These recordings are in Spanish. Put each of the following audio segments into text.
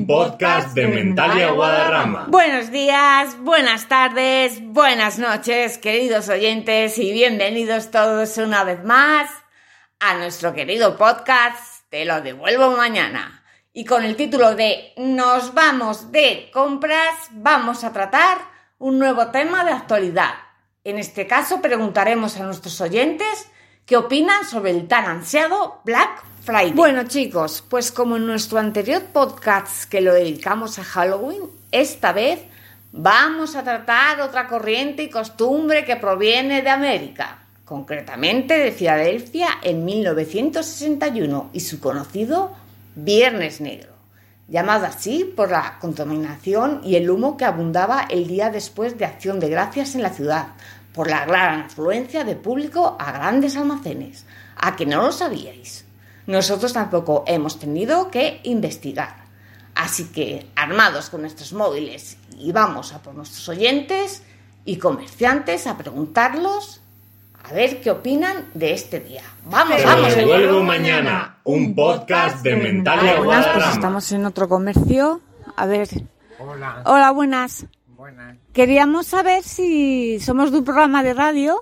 un podcast de Mentalia Guadarrama. Buenos días, buenas tardes, buenas noches, queridos oyentes, y bienvenidos todos una vez más a nuestro querido podcast Te lo devuelvo mañana. Y con el título de Nos vamos de compras, vamos a tratar un nuevo tema de actualidad. En este caso preguntaremos a nuestros oyentes qué opinan sobre el tan ansiado Black Friday. Bueno, chicos, pues como en nuestro anterior podcast que lo dedicamos a Halloween, esta vez vamos a tratar otra corriente y costumbre que proviene de América, concretamente de Filadelfia en 1961 y su conocido Viernes Negro, llamado así por la contaminación y el humo que abundaba el día después de Acción de Gracias en la ciudad, por la gran afluencia de público a grandes almacenes. ¿A que no lo sabíais? Nosotros tampoco hemos tenido que investigar. Así que, armados con nuestros móviles, y vamos a por nuestros oyentes y comerciantes a preguntarlos a ver qué opinan de este día. ¡Vamos, vamos! Te lo devuelvo mañana, un podcast de Mentalia Buenas, Guadarrama. pues estamos en otro comercio. A ver. Hola. Hola, buenas. Buenas. Queríamos saber si somos de un programa de radio,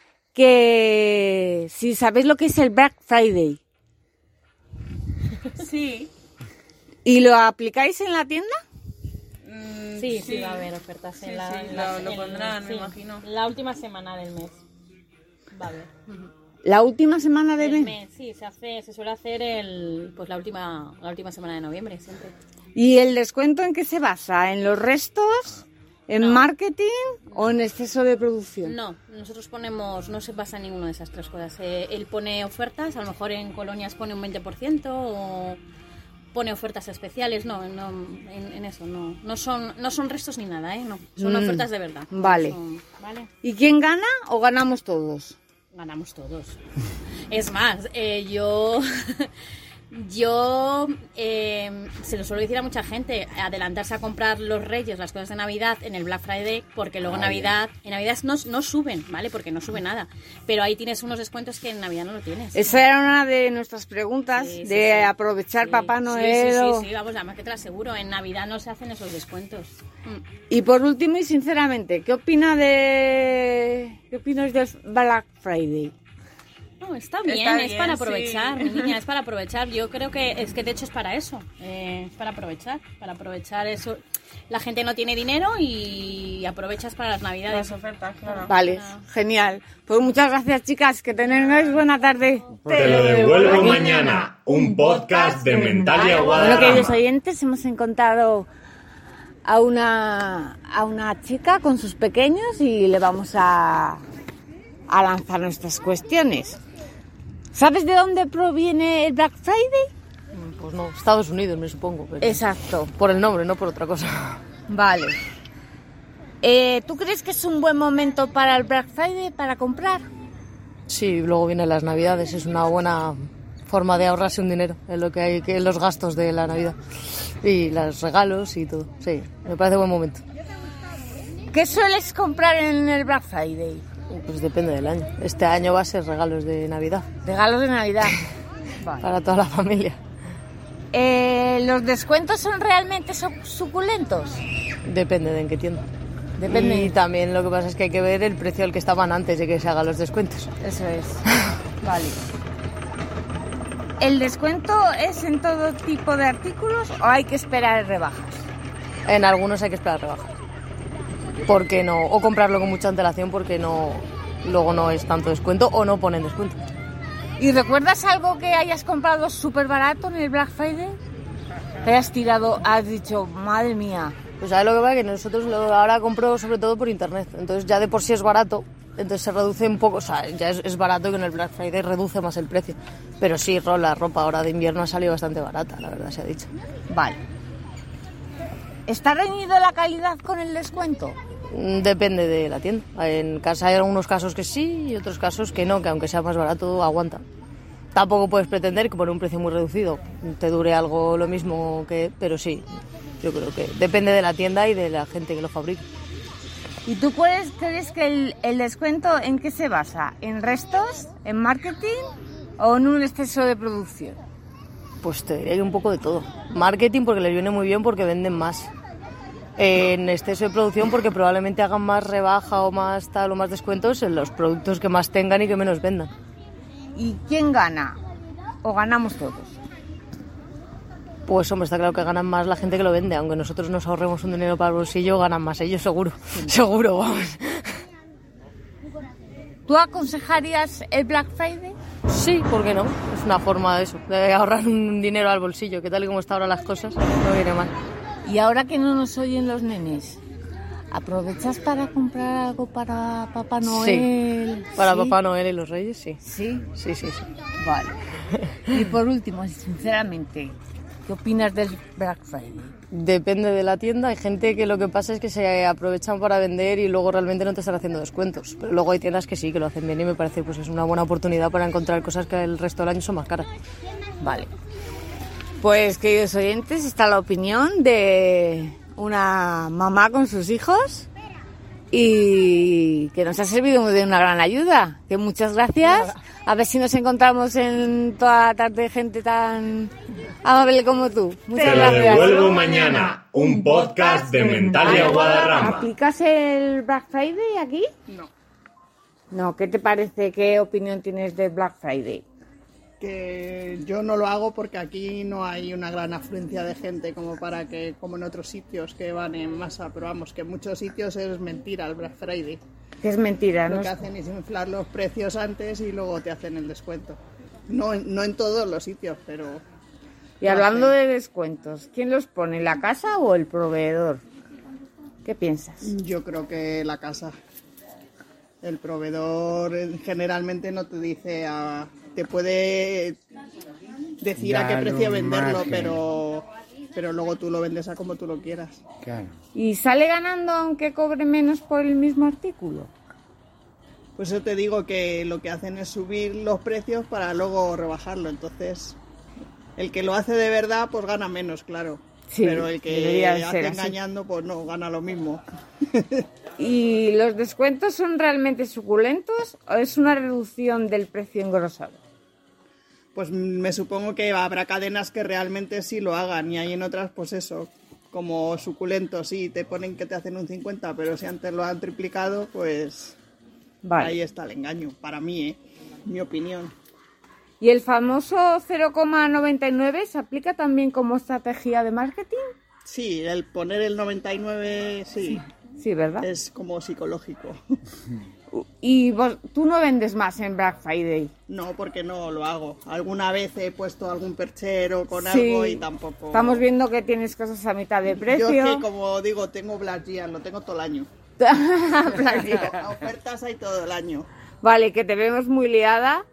que si sabéis lo que es el Black Friday. Sí. ¿Y lo aplicáis en la tienda? Sí, va a haber ofertas en la... lo pondrán, me imagino. La última semana del mes. Va a haber. La última semana del Del mes. mes, sí, se suele hacer la última semana de noviembre, siempre. ¿Y el descuento en qué se basa? ¿En los restos? ¿En No. marketing o en exceso de producción? No, nosotros no se basa en ninguna de esas tres cosas. Él pone ofertas, a lo mejor en colonias pone un 20% o pone ofertas especiales. No, en eso no. No son restos ni nada, no. Son ofertas de verdad. Vale. ¿Vale? ¿Y quién gana o ganamos todos? Ganamos todos. Es más, yo se lo suelo decir a mucha gente, adelantarse a comprar los Reyes, las cosas de Navidad en el Black Friday, porque luego en Navidad no suben, ¿vale? Porque no sube nada. Pero ahí tienes unos descuentos que en Navidad no lo tienes. Esa era una de nuestras preguntas, Sí, de sí. aprovechar Sí. Papá Noel. Sí, vamos, además que te lo aseguro, en Navidad no se hacen esos descuentos. Y por último y sinceramente, ¿qué opinas del Black Friday? No, está bien, es bien, para sí. aprovechar, mi niña, es para aprovechar. Yo creo que de hecho es para eso, es para aprovechar eso. La gente no tiene dinero y aprovechas para las Navidades. Las ofertas, claro. Vale, genial. Pues muchas gracias, chicas, que tengáis buena tarde. Te lo devuelvo mañana, un podcast de Mentalia Bueno, queridos Guadarrama. oyentes, hemos encontrado a una chica con sus pequeños y le vamos a lanzar nuestras cuestiones. ¿Sabes de dónde proviene el Black Friday? Pues no, Estados Unidos me supongo. Pero Exacto. por el nombre, no por otra cosa. Vale. ¿Tú crees que es un buen momento para el Black Friday para comprar? Sí, luego vienen las Navidades, es una buena forma de ahorrarse un dinero en lo que hay que en los gastos de la Navidad. Y los regalos y todo. Sí, me parece buen momento. ¿Qué sueles comprar en el Black Friday? Pues depende del año. Este año va a ser regalos de Navidad Regalos de Navidad. Vale. para toda la familia. ¿Los descuentos son realmente suculentos? Depende de en qué tienda. Depende. Y también lo que pasa es que hay que ver el precio al que estaban antes de que se hagan los descuentos. Eso es. Vale. ¿El descuento es en todo tipo de artículos o hay que esperar rebajas? En algunos hay que esperar rebajas. Porque no, o comprarlo con mucha antelación porque no, luego no es tanto descuento o no ponen descuento. ¿Y recuerdas algo que hayas comprado súper barato en el Black Friday? Te hayas tirado, has dicho, madre mía. Pues sabes lo que pasa, que nosotros ahora compro sobre todo por internet, entonces ya de por sí es barato, entonces se reduce un poco, o sea, ya es barato que en el Black Friday reduce más el precio. Pero sí, la ropa ahora de invierno ha salido bastante barata, la verdad se ha dicho. Vale. ¿Está reñido la calidad con el descuento? Depende de la tienda. En casa hay algunos casos que sí y otros casos que no, que aunque sea más barato aguanta. Tampoco puedes pretender que por un precio muy reducido te dure algo lo mismo que... Pero sí, yo creo que depende de la tienda y de la gente que lo fabrica. ¿Y tú crees que el descuento en qué se basa? ¿En restos? ¿En marketing? ¿O en un exceso de producción? Pues te diría que un poco de todo. Marketing porque les viene muy bien porque venden más. En exceso de producción porque probablemente hagan más rebaja o más tal o más descuentos en los productos que más tengan y que menos vendan. ¿Y quién gana? ¿O ganamos todos? Pues hombre, está claro que ganan más la gente que lo vende. Aunque nosotros nos ahorremos un dinero para el bolsillo, ganan más ellos, seguro. Seguro, vamos. ¿Tú aconsejarías el Black Friday? Sí, ¿por qué no? Es una forma de eso, de ahorrar un dinero al bolsillo, que tal y como están ahora las cosas, no viene mal. Y ahora que no nos oyen los nenes, ¿aprovechas para comprar algo para Papá Noel? Sí, para ¿Sí? Papá Noel y los Reyes, sí. ¿Sí? Sí. Vale. Y por último, sinceramente, ¿qué opinas del Black Friday? Depende de la tienda, hay gente que lo que pasa es que se aprovechan para vender y luego realmente no te están haciendo descuentos. Pero luego hay tiendas que sí, que lo hacen bien y me parece pues es una buena oportunidad para encontrar cosas que el resto del año son más caras. Vale. Pues, queridos oyentes, está la opinión de una mamá con sus hijos y que nos ha servido de una gran ayuda. Que muchas gracias. A ver si nos encontramos en toda la tarde gente tan amable como tú. Muchas Te lo gracias. devuelvo mañana, un podcast de Mentalia Guadarrama. ¿Aplicas el Black Friday aquí? No, ¿qué te parece? ¿Qué opinión tienes del Black Friday? Que yo no lo hago porque aquí no hay una gran afluencia de gente como para que, como en otros sitios que van en masa, pero vamos, que en muchos sitios es mentira el Black Friday. Que es mentira, ¿no? Lo que hacen es inflar los precios antes y luego te hacen el descuento. No en todos los sitios, pero... Y hablando de descuentos, ¿quién los pone, la casa o el proveedor? ¿Qué piensas? Yo creo que la casa. El proveedor generalmente no te dice te puede decir a qué precio venderlo, pero luego tú lo vendes a como tú lo quieras. Claro. ¿Y sale ganando aunque cobre menos por el mismo artículo? Pues eso te digo que lo que hacen es subir los precios para luego rebajarlo. Entonces, el que lo hace de verdad, pues gana menos, claro. Sí, pero el que debería hace ser así. engañando, pues no, gana lo mismo. ¿Y los descuentos son realmente suculentos o es una reducción del precio engrosado? Pues me supongo que habrá cadenas que realmente sí lo hagan y hay en otras, pues eso, como suculentos, sí, te ponen que te hacen un 50, pero si antes lo han triplicado, pues Vale. ahí está el engaño, para mí, mi opinión. ¿Y el famoso 0,99 se aplica también como estrategia de marketing? Sí, el poner el 99, sí, Sí, ¿verdad? es como psicológico. ¿Y tú no vendes más en Black Friday? No, porque no lo hago. Alguna vez he puesto algún perchero con Sí, algo y tampoco... Estamos viendo que tienes cosas a mitad de precio. Yo es que, como digo, tengo Black Year, lo tengo todo el año. Black Year. Ofertas hay todo el año. Vale, que te vemos muy liada.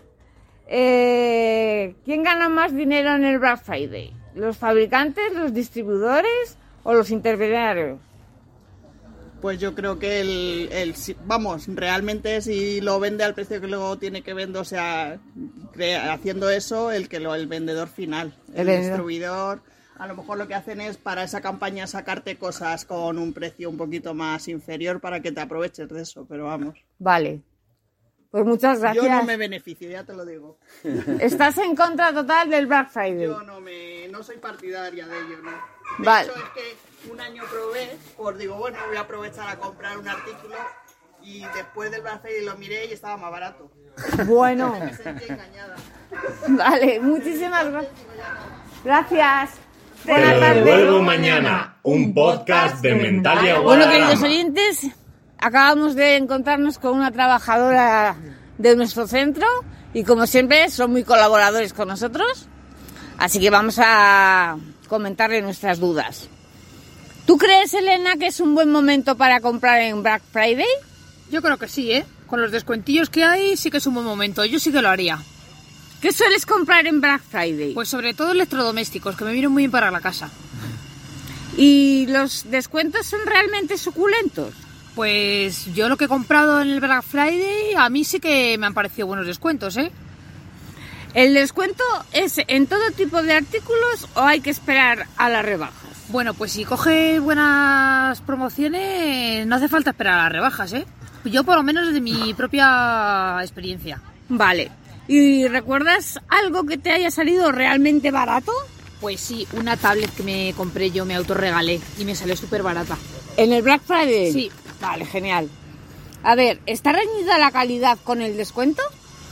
¿Quién gana más dinero en el Black Friday? ¿Los fabricantes, los distribuidores o los intermediarios? Pues yo creo que vamos, realmente si lo vende al precio que luego tiene que vender, o sea, haciendo eso, el vendedor final, el distribuidor, a lo mejor lo que hacen es para esa campaña sacarte cosas con un precio un poquito más inferior para que te aproveches de eso, pero vamos. Vale. Pues muchas gracias. Yo no me beneficio, ya te lo digo. ¿Estás en contra total del Black Friday? Yo no soy partidaria de ello, ¿no? De Vale. hecho, es que un año probé, pues digo, bueno, voy a aprovechar a comprar un artículo y después del Black Friday lo miré y estaba más barato. Bueno, Me sentí engañada. vale, muchísimas gracias. Gracias. Te Buenas lo tardes. devuelvo mañana, un podcast de Mentalia Bueno, queridos Guadarrama. oyentes, acabamos de encontrarnos con una trabajadora de nuestro centro y como siempre son muy colaboradores con nosotros, así que vamos a comentarle nuestras dudas. ¿Tú crees, Elena, que es un buen momento para comprar en Black Friday? Yo creo que sí, ¿eh? Con los descuentillos que hay sí que es un buen momento. Yo sí que lo haría. ¿Qué sueles comprar en Black Friday? Pues sobre todo electrodomésticos, que me vienen muy bien para la casa. ¿Y los descuentos son realmente suculentos? Pues yo lo que he comprado en el Black Friday, a mí sí que me han parecido buenos descuentos, ¿eh? ¿El descuento es en todo tipo de artículos o hay que esperar a las rebajas? Bueno, pues si coge buenas promociones, no hace falta esperar a las rebajas, ¿eh? Yo por lo menos desde mi propia experiencia. Vale. ¿Y recuerdas algo que te haya salido realmente barato? Pues sí, una tablet que me compré yo, me autorregalé y me salió súper barata. ¿En el Black Friday? Sí. Vale, genial. A ver, ¿está reñida la calidad con el descuento?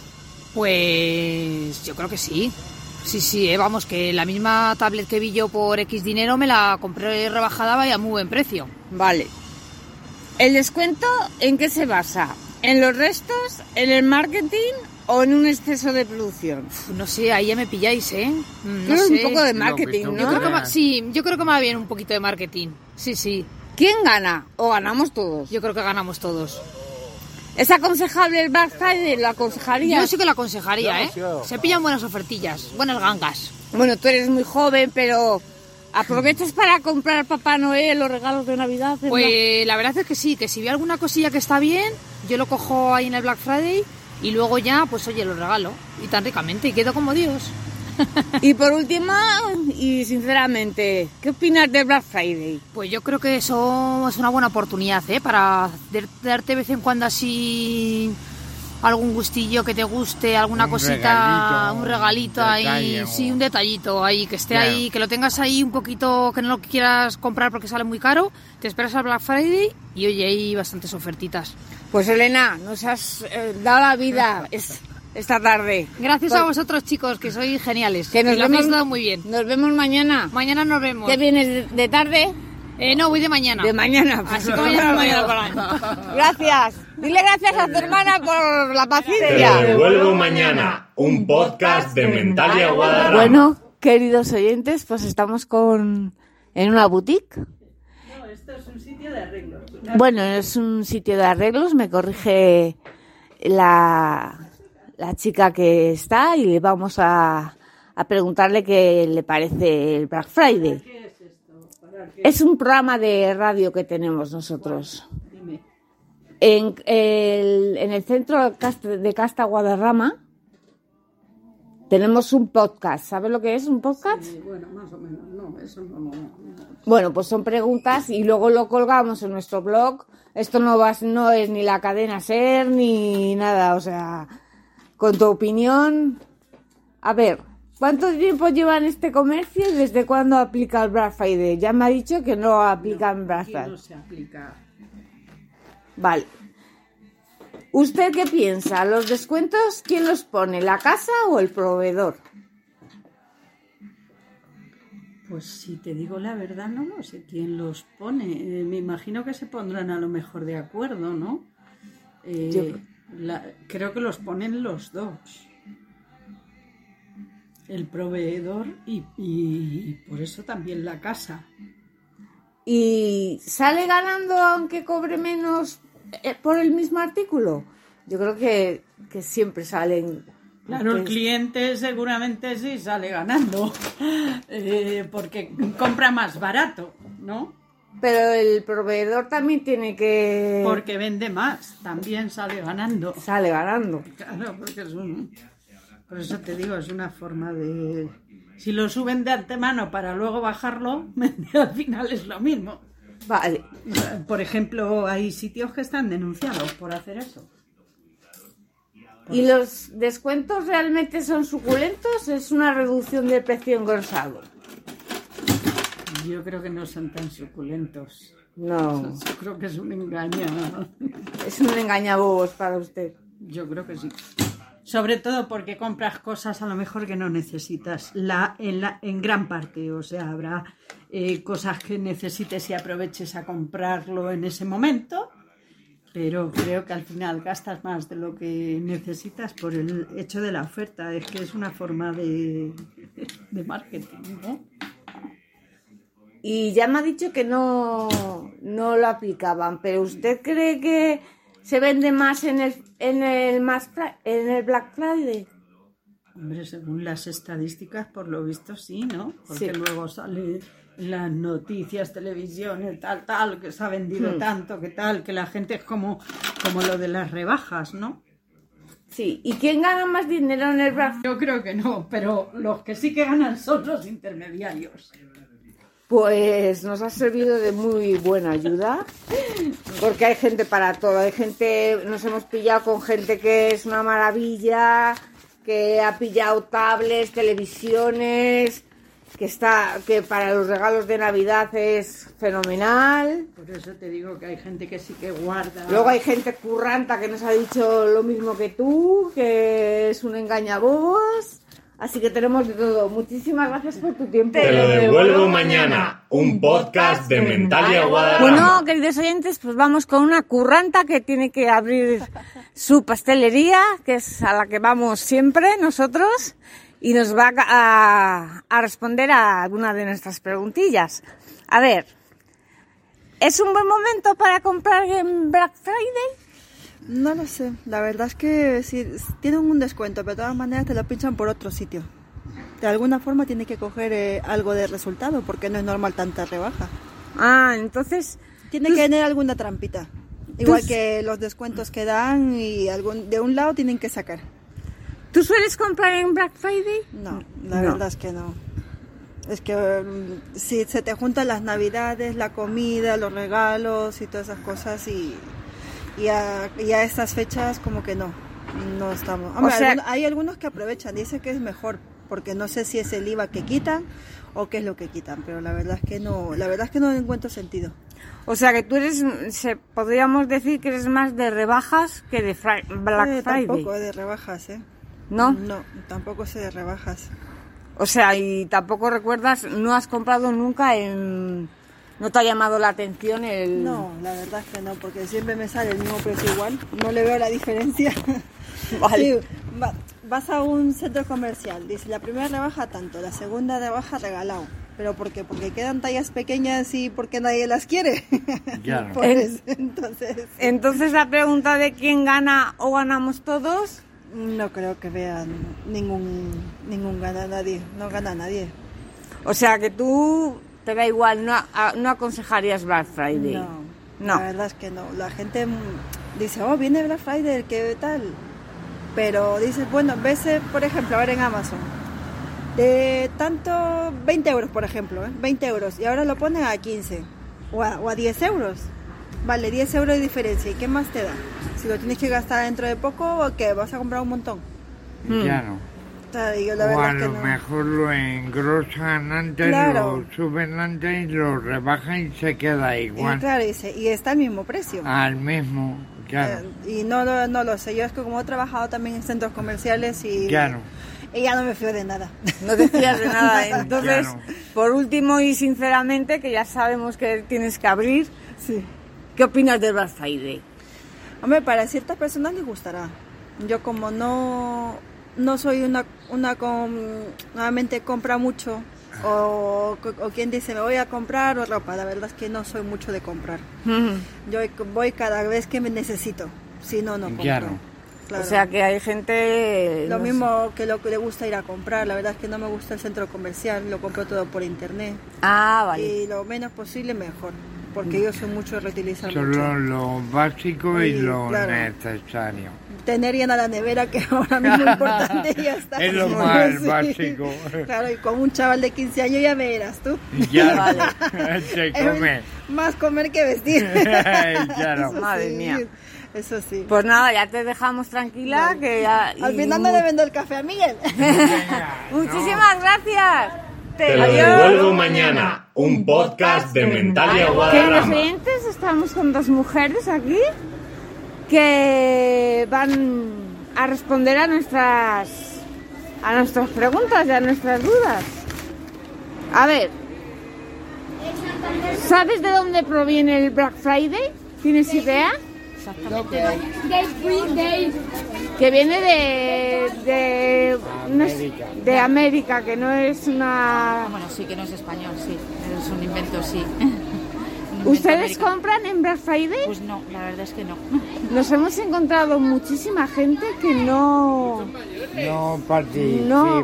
Pues yo creo que sí. Sí, vamos, que la misma tablet que vi yo por X dinero me la compré rebajada y a muy buen precio. Vale. ¿El descuento en qué se basa? ¿En los restos, en el marketing o en un exceso de producción? No sé, ahí ya me pilláis, ¿eh? No Creo sé. un poco de marketing, ¿no? Yo creo que yo creo que más bien un poquito de marketing. Sí. ¿Quién gana? ¿O ganamos todos? Yo creo que ganamos todos. ¿Es aconsejable el Black Friday? ¿Lo aconsejarías? Yo sí que lo aconsejaría, ¿eh? Se pillan buenas ofertillas, buenas gangas. Bueno, tú eres muy joven, pero ¿aprovechas para comprar al Papá Noel los regalos de Navidad? Pues la verdad es que sí, que si veo alguna cosilla que está bien, yo lo cojo ahí en el Black Friday y luego ya, pues oye, lo regalo. Y tan ricamente, y quedo como Dios. Y por último, y sinceramente, ¿qué opinas del Black Friday? Pues yo creo que eso es una buena oportunidad, ¿eh? Para darte de vez en cuando así algún gustillo que te guste, alguna cosita, un regalito ahí, sí, un detallito ahí, que esté ahí, que lo tengas ahí un poquito, que no lo quieras comprar porque sale muy caro, te esperas al Black Friday y oye, hay bastantes ofertitas. Pues Elena, nos has dado la vida esta tarde. Gracias a vosotros, chicos, que sois geniales. Que nos lo habéis dado muy bien. Nos vemos mañana. Mañana nos vemos. ¿Qué vienes de tarde? No, voy de mañana. De mañana. Así que mañana para ahí. Gracias. Dile gracias a tu hermana por la paciencia. Te devuelvo mañana, un podcast de Mentalia Guadarrama. Bueno, queridos oyentes, pues estamos en una boutique. No, esto es un sitio de arreglos. Bueno, es un sitio de arreglos, me corrige la chica que está y le vamos a preguntarle qué le parece el Black Friday. ¿Qué es esto? Es un programa de radio que tenemos nosotros. Dime. En el centro de Casta Guadarrama tenemos un podcast. ¿Sabes lo que es un podcast? Sí, bueno, más o menos. No, eso no. Bueno, pues son preguntas y luego lo colgamos en nuestro blog. Esto no es ni la cadena SER ni nada, o sea, con tu opinión. A ver, ¿cuánto tiempo lleva en este comercio y desde cuándo aplica el Black Friday? Ya me ha dicho que no aplica en Black Friday. No se aplica. Vale. ¿Usted qué piensa? ¿Los descuentos quién los pone, la casa o el proveedor? Pues si te digo la verdad, no sé quién los pone. Me imagino que se pondrán a lo mejor de acuerdo, ¿no? Creo que los ponen los dos. El proveedor y por eso también la casa. ¿Y sale ganando aunque cobre menos por el mismo artículo? Yo creo que siempre salen. Claro, el cliente seguramente sí sale ganando, porque compra más barato, ¿no? Pero el proveedor también tiene que... Porque vende más, también sale ganando. Sale ganando. Claro, porque por eso te digo, es una forma de... Si lo suben de antemano para luego bajarlo, al final es lo mismo. Vale. Por ejemplo, hay sitios que están denunciados por hacer eso. ¿Y los descuentos realmente son suculentos? ¿Es una reducción del precio engrosado? Yo creo que no son tan suculentos. No. Yo creo que es un engaño. Es un engañabobos para usted. Yo creo que sí. Sobre todo porque compras cosas a lo mejor que no necesitas en gran parte. O sea, habrá cosas que necesites y aproveches a comprarlo en ese momento. Pero creo que al final gastas más de lo que necesitas por el hecho de la oferta. Es que es una forma de marketing, ¿no? Y ya me ha dicho que no lo aplicaban, pero ¿usted cree que se vende más en el Black Friday? Hombre, según las estadísticas, por lo visto sí, ¿no? Porque sí. Luego sale en las noticias, televisiones, tal, que se ha vendido tanto, que tal, que la gente es como lo de las rebajas, ¿no? Sí, ¿y quién gana más dinero en el Black Friday? Yo creo que no, pero los que sí que ganan son los intermediarios. Pues nos ha servido de muy buena ayuda, porque hay gente para todo, nos hemos pillado con gente que es una maravilla, que ha pillado tablets, televisiones, que para los regalos de Navidad es fenomenal. Por eso te digo que hay gente que sí que guarda. Luego hay gente curranta que nos ha dicho lo mismo que tú, que es un engañabobos. Así que tenemos de todo. Muchísimas gracias por tu tiempo. Te lo devuelvo mañana. Un podcast de Mentalia Guadarrama. Bueno, queridos oyentes, pues vamos con una curranta que tiene que abrir su pastelería, que es a la que vamos siempre nosotros, y nos va a responder a alguna de nuestras preguntillas. A ver, ¿es un buen momento para comprar en Black Friday? No lo sé, la verdad es que sí, tienen un descuento, pero de todas maneras te lo pinchan por otro sitio. De alguna forma tiene que coger algo de resultado, porque no es normal tanta rebaja. Ah, entonces... Tiene que tener alguna trampita. Igual que los descuentos que dan y de un lado tienen que sacar. ¿Tú sueles comprar en Black Friday? No, la verdad es que no. Es que si se te juntan las navidades, la comida, los regalos y todas esas cosas y a estas fechas como que no estamos. Hombre, hay algunos que aprovechan, dicen que es mejor, porque no sé si es el IVA que quitan o qué es lo que quitan, pero la verdad es que no encuentro sentido. O sea que tú podríamos decir que eres más de rebajas que de Black Friday. Tampoco de rebajas, ¿eh? ¿No? No, tampoco sé de rebajas. O sea, y tampoco recuerdas, no has comprado nunca ¿no te ha llamado la atención el...? No, la verdad es que no, porque siempre me sale el mismo precio igual, no le veo la diferencia. Vale. Sí, vas a un centro comercial, dice la primera rebaja tanto, la segunda rebaja regalado. ¿Pero por qué? Porque quedan tallas pequeñas y porque nadie las quiere. Claro. Entonces la pregunta de quién gana o ganamos todos... No creo que vean ningún gana nadie, no gana nadie. O sea que tú te da igual, no aconsejarías Black Friday. No, la verdad es que no. La gente dice, viene Black Friday, ¿qué tal? Pero dices, bueno, ves, por ejemplo, ahora en Amazon, de tanto 20 euros, por ejemplo, 20 euros, y ahora lo ponen a 15 o a 10 euros. Vale, 10 euros de diferencia, ¿y qué más te da? Si lo tienes que gastar dentro de poco, ¿o qué? ¿Vas a comprar un montón? Claro. O sea, digo, la o verdad a es que lo no. mejor lo engrosan antes, Claro. lo suben antes y lo rebajan y se queda igual. Claro, y está al mismo precio. Al mismo, claro. Y no lo sé, yo es que como he trabajado también en centros comerciales y ya no me fío de nada. No te fías de nada. Entonces, Claro. por último y sinceramente, que ya sabemos que tienes que abrir, Sí. ¿qué opinas del Black Friday? Hombre, para ciertas personas les gustará. Yo como no soy una nuevamente compra mucho o quien dice me voy a comprar ropa, la verdad es que no soy mucho de comprar. Yo voy cada vez que me necesito, si no compro. Claro. Claro. O sea que hay gente... Lo no mismo que lo que le gusta ir a comprar, la verdad es que no me gusta el centro comercial, lo compro todo por internet. Ah, vale. Y lo menos posible mejor, porque yo soy mucho de reutilizar Solo mucho. lo básico y Sí, lo claro. necesario. Tener llena la nevera, que ahora mismo es importante, y ya está. Es lo más Sí. básico. Claro, y con un chaval de 15 años ya me verás tú. Ya, se come. Más comer que vestir. Claro. Eso Madre sí, mía. Eso sí. Pues nada, ya te dejamos tranquila, Vale. que ya... Al final no le vendo el café a Miguel. Muchísimas gracias. Te lo devuelvo mañana. Un podcast de Mentalia Queridos Guadarrama. oyentes, estamos con dos mujeres aquí que van a responder a nuestras preguntas y a nuestras dudas. A ver, ¿sabes de dónde proviene el Black Friday? ¿Tienes idea? Exactamente. Que viene de América, que no es una... Bueno, sí, que no es español, sí. Es un invento, sí. ¿Ustedes compran en Black Friday? Pues no, la verdad es que no. Nos hemos encontrado muchísima gente que no participa.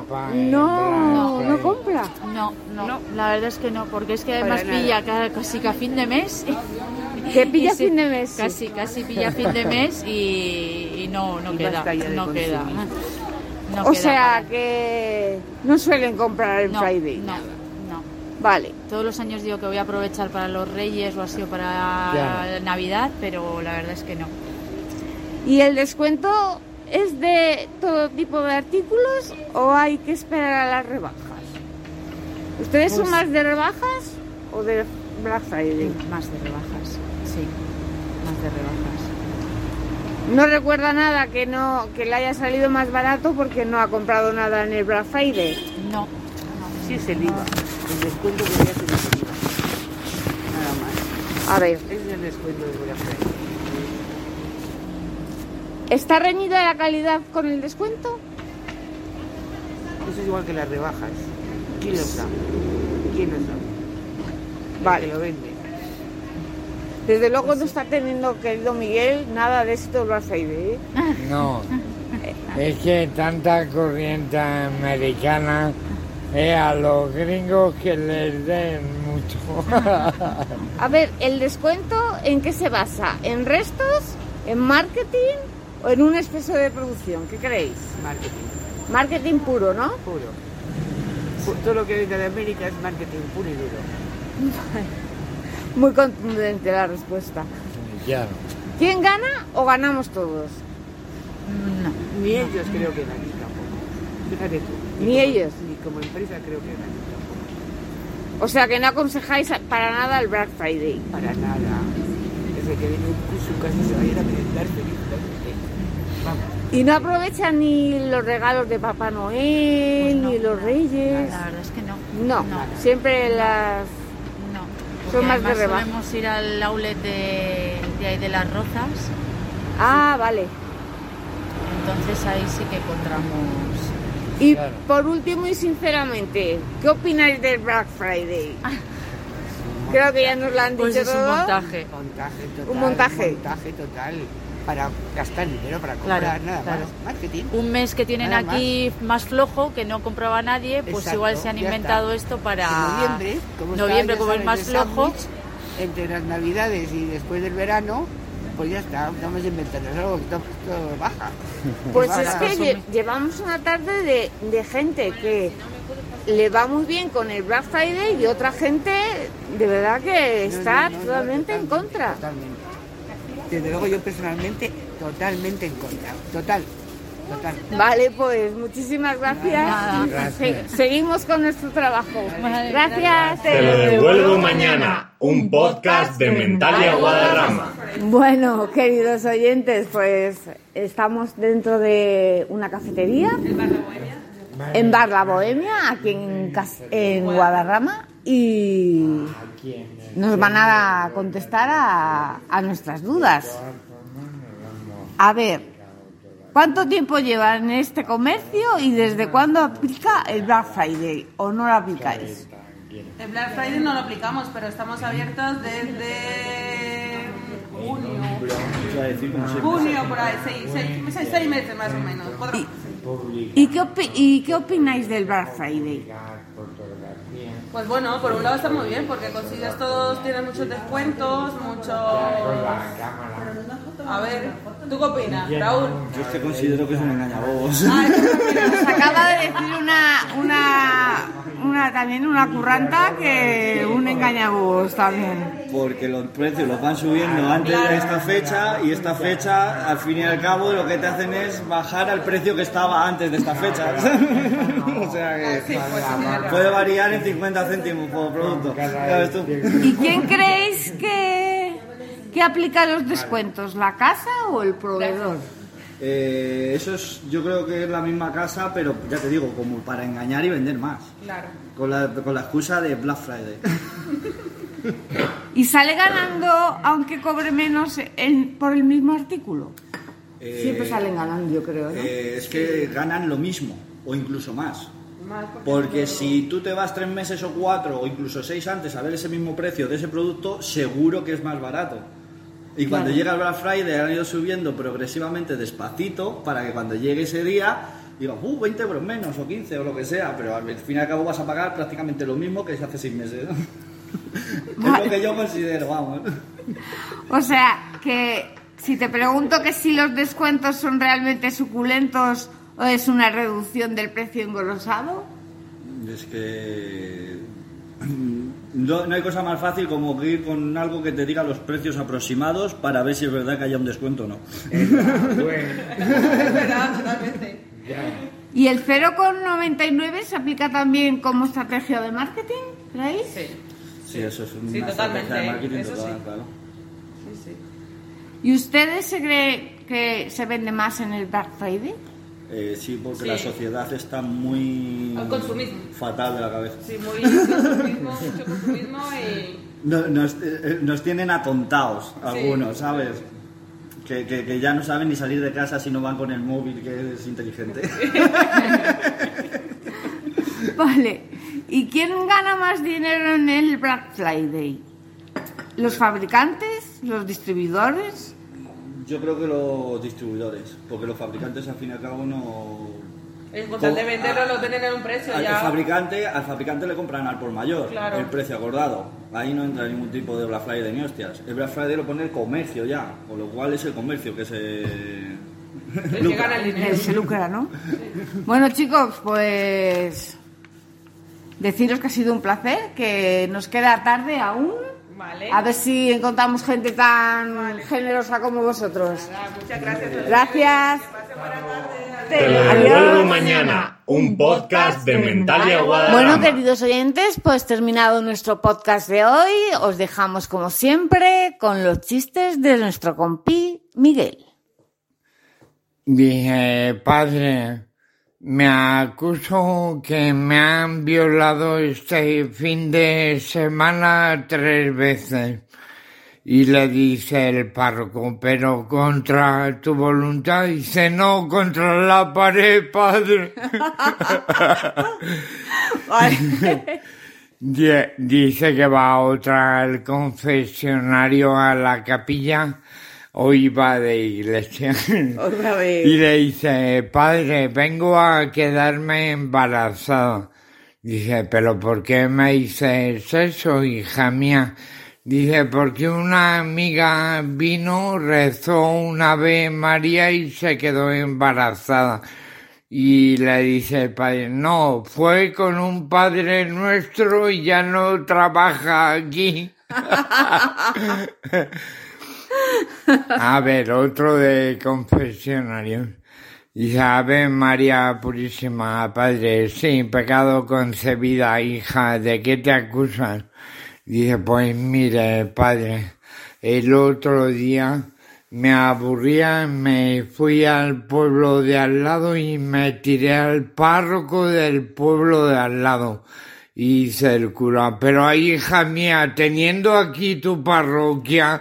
No compra. No, la verdad es que no, porque es que además pilla casi que a fin de mes. Que pilla a fin de mes. Casi pilla a fin de mes y no queda. No queda. O sea que no suelen comprar en Friday. No. Vale. Todos los años digo que voy a aprovechar para los Reyes o así o para Navidad, pero la verdad es que no. ¿Y el descuento es de todo tipo de artículos o hay que esperar a las rebajas? ¿Ustedes son más de rebajas o de Black Friday? Más de rebajas, sí, más de rebajas. ¿No recuerda nada que le haya salido más barato porque no ha comprado nada en el Black Friday? No. Sí, es el IVA. El descuento que voy a hacer es el IVA. Nada más. A ver. Es el descuento que voy a hacer. ¿Está reñida la calidad con el descuento? Eso es igual que las rebajas. ¿Quién lo sabe? ¿Quién lo sabe? Vale. El que lo vende. Desde luego no está teniendo, querido Miguel, nada de esto Black Friday, ¿eh? No, es que tanta corriente americana a los gringos que les den mucho. A ver, ¿el descuento en qué se basa? ¿En restos? ¿En marketing? ¿O en un exceso de producción? ¿Qué creéis? Marketing. Marketing puro, ¿no? Puro. Todo lo que viene de América es marketing puro y duro. Muy contundente la respuesta. Claro. ¿Quién gana o ganamos todos? No. Ni ellos creo que ganen tampoco. Fíjate tú. Ni ellos. Ni como empresa creo que ganen tampoco. O sea que no aconsejáis para nada el Black Friday. Para nada. Desde que viene su casa se vayan a presentar feliz. Vamos. Y no aprovechan ni los regalos de Papá Noel, Pues no, ni los Reyes. La verdad es que no. No, siempre las... No. Son más de además rebaja. solemos ir al outlet de ahí de Las Rozas. Ah, vale. Entonces ahí sí que encontramos... Y por último y sinceramente, ¿qué opináis del Black Friday? Creo que ya nos lo han dicho Pues es un todo. montaje. Montaje total. Un montaje. Montaje total. Para gastar dinero, para comprar, Claro, nada claro. más. Marketing. Un mes que tienen Nada aquí más flojo, que no compraba nadie, pues Exacto, igual se han ya inventado está. esto para... En noviembre, como es más flojo. Entre las navidades y después del verano, pues ya está, estamos inventando algo que esto baja. Pues Baja. es que llevamos una tarde de gente que le va muy bien con el Black Friday y otra gente de verdad que está totalmente en contra. Totalmente. Desde luego yo personalmente totalmente en contra. Total. Vale, pues muchísimas gracias. Gracias. Seguimos con nuestro trabajo. Gracias. Te lo devuelvo mañana, un podcast de Mentalia Guadarrama. Bueno, queridos oyentes, pues estamos dentro de una cafetería en Bar La Bohemia, aquí en Guadarrama, y nos van a contestar a nuestras dudas. A ver, ¿cuánto tiempo llevan en este comercio y desde cuándo aplica el Black Friday o no lo aplicáis? El Black Friday no lo aplicamos, pero estamos abiertos desde junio, por ahí, seis meses más o menos. ¿Y qué opináis del Black Friday? Pues bueno, por un lado está muy bien porque consigues todos, tienes muchos descuentos, A ver, ¿tú qué opinas, Raúl? Yo es que considero que es un engañabobos. Nos acaba de decir también una curranta que un engañabús también. Porque los precios los van subiendo antes de esta fecha y esta fecha, al fin y al cabo, lo que te hacen es bajar al precio que estaba antes de esta fecha. O sea que puede variar en 50 céntimos por producto. Ya ves tú. ¿Y quién creéis que aplica los descuentos? ¿La casa o el proveedor? Eso es, yo creo que es la misma casa, pero ya te digo, como para engañar y vender más. Claro. Con la excusa de Black Friday. ¿Y sale ganando aunque cobre menos por el mismo artículo? Siempre salen ganando, yo creo, ¿no? Es que ganan lo mismo, o incluso más. Porque si tú te vas 3 meses o 4 o incluso 6 antes a ver ese mismo precio de ese producto, seguro que es más barato. Y cuando llega el Black Friday han ido subiendo progresivamente despacito para que cuando llegue ese día digas, 20 euros menos o 15 o lo que sea, pero al fin y al cabo vas a pagar prácticamente lo mismo que hace 6 meses, ¿no? Es lo que yo considero, vamos. O sea, que si te pregunto que si los descuentos son realmente suculentos o es una reducción del precio engrosado. Es que no hay cosa más fácil como ir con algo que te diga los precios aproximados para ver si es verdad que haya un descuento o no. Es verdad, Totalmente. ¿Y el 0,99 se aplica también como estrategia de marketing? ¿Creéis? Sí, eso es una totalmente, estrategia de marketing eso total, sí. claro. ¿Y ustedes se cree que se vende más en el Black Friday? Sí, porque la sociedad está muy Al consumismo. fatal de la cabeza. Sí, muy consumismo, mucho consumismo y... Nos tienen atontados algunos, ¿sabes? Que ya no saben ni salir de casa si no van con el móvil, que es inteligente. Vale. ¿Y quién gana más dinero en el Black Friday? ¿Los fabricantes? ¿Los distribuidores? Yo creo que los distribuidores, porque los fabricantes al fin y al cabo no... En contar de venderlo lo tienen en un precio ya... Al fabricante le compran al por mayor, claro. El precio acordado. Ahí no entra ningún tipo de Black Friday ni hostias. El Black Friday lo pone el comercio ya, con lo cual es el comercio que se... El que gana el dinero. Se lucra, ¿no? Bueno, chicos, pues... deciros que ha sido un placer, que nos queda tarde aún. Vale. A ver si encontramos gente tan generosa como vosotros. Muchas gracias. Gracias. Te lo devuelvo mañana, un podcast de Mentalia Guadarrama. Bueno, queridos oyentes, pues terminado nuestro podcast de hoy, os dejamos como siempre con los chistes de nuestro compi Miguel. Dije, padre, me acuso que me han violado este fin de semana 3 veces. Y le dice el párroco, pero contra tu voluntad. Dice, no, contra la pared, padre. Dice que va otra al confesionario, a la capilla, o iba de iglesia. Y le dice, padre, vengo a quedarme embarazada. Dice, pero ¿por qué me dices eso, hija mía? Dice, porque una amiga vino, rezó una Ave María y se quedó embarazada. Y le dice el padre, no, fue con un Padre Nuestro y ya no trabaja aquí. A ver, otro de confesionario. Dice, Ave María Purísima, Padre, sin pecado concebida, hija, ¿de qué te acusan? Dice, pues mire, padre, el otro día me aburría, me fui al pueblo de al lado y me tiré al párroco del pueblo de al lado. Y dice el cura, pero hija mía, teniendo aquí tu parroquia...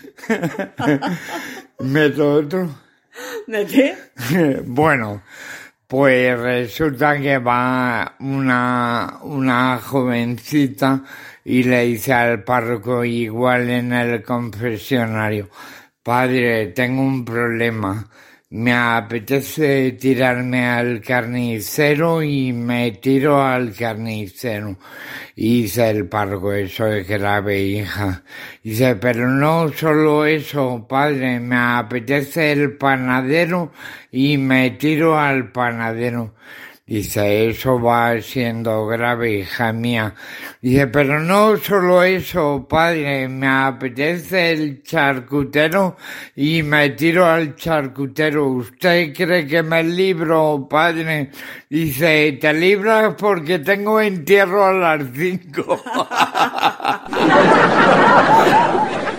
¿Meto otro? ¿De qué? Bueno... Pues resulta que va una jovencita y le dice al párroco igual en el confesionario, padre, tengo un problema, me apetece tirarme al carnicero y me tiro al carnicero. Y dice el párroco, eso es grave, hija. Dice, pero no solo eso, padre, me apetece el panadero y me tiro al panadero. Dice, eso va siendo grave, hija mía. Dice, pero no solo eso, padre, me apetece el charcutero y me tiro al charcutero. ¿Usted cree que me libro, padre? Dice, te libras porque tengo entierro a las 5.